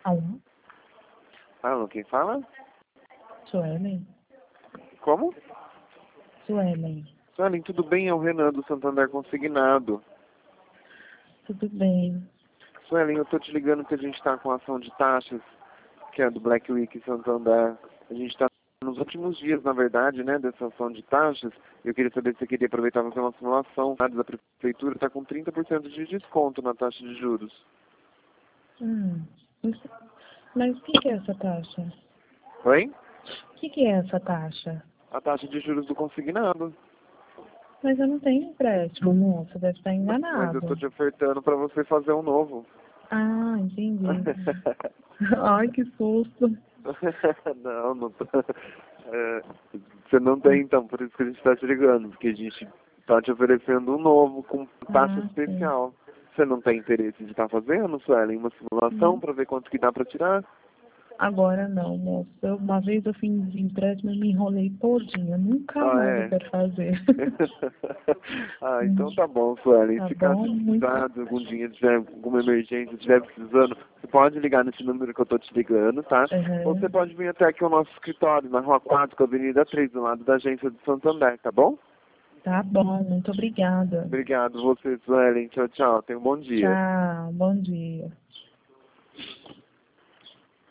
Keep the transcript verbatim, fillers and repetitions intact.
Alô? Alô, quem fala? Suelen? Como? Suelen, Suelen, tudo bem? É o Renan do Santander Consignado. tudo bem? Suelen, eu tô te ligando que a gente tá com a ação de taxas, que é do Black Week em Santander. A gente tá nos últimos dias, na verdade, né, dessa ação de taxas. Eu queria saber se você queria aproveitar para fazer uma simulação. A da prefeitura está com trinta por cento de desconto na taxa de juros. Hum, isso- mas o que, que é essa taxa? Oi? O que, que é essa taxa? A taxa de juros do consignado. Mas eu não tenho empréstimo, moço, deve estar Mas eu tô enganado. te ofertando para você fazer um novo. Ah, entendi. Ai, que susto. Não, não tô. É, você não tem, então, por isso que a gente está te ligando, porque a gente está te oferecendo um novo com taxa Ah, sim. especial. Você não tem interesse de estar fazendo, Suelen, uma simulação Hum, para ver quanto que dá para tirar? Agora não, moço. Eu, uma vez eu fiz empréstimo e me enrolei todinha. Nunca Ah, mais eu é? quero fazer. Ah, Hum, então tá bom, Suelen. Tá Se caso bom? você Muito. precisar de algum dia, tiver alguma emergência, estiver precisando, você pode ligar nesse número que eu tô te ligando, tá? Ou você Uhum. pode vir até aqui ao nosso escritório, na Rua quatro, com a Avenida três, do lado da agência de Santander, tá bom? Tá bom, muito obrigada. Obrigado, você, Suelen. Tchau, tchau. Tenha um bom dia. Tchau, bom dia.